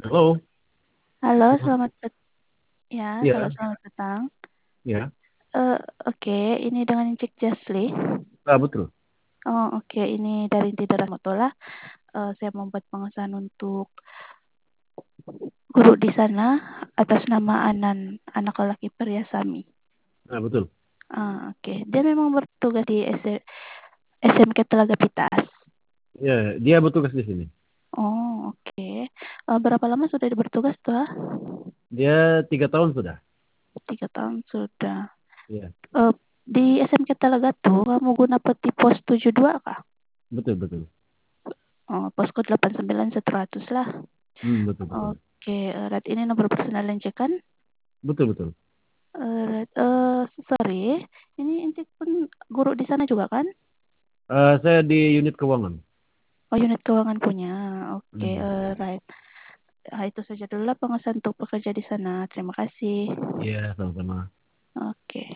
Halo, Halo, selamat- halo ya, selamat petang. ya, Eh, oke, ini dengan Cik Jasli. betul. Oh, oke, ini dari Tidak Rahmatullah. Saya membuat pengesahan untuk guru di sana atas nama Anan, anak lelaki Priyasami. Betul. Oke, dia memang bertugas di SMK Telaga Pitas. Ya, dia bertugas di sini. Oh, oke. Berapa lama sudah bertugas tuh? Dia 3 tahun sudah. 3 tahun sudah. Ya, Eh, di SMK Telaga tuh kamu guna peti pos 72 kah? betul, betul. Oh, posko 89100 lah. Betul, betul. Oke, Red ini nomor personal kan? Betul, betul. Red, sorry, ini Encik pun guru di sana juga kan? Saya di unit keuangan. Oh, unit keuangan punya. Oke, Hmm. right. Itu saja dulu lah pengesahan untuk pekerja di sana. Terima kasih. Iya, sama-sama. Oke.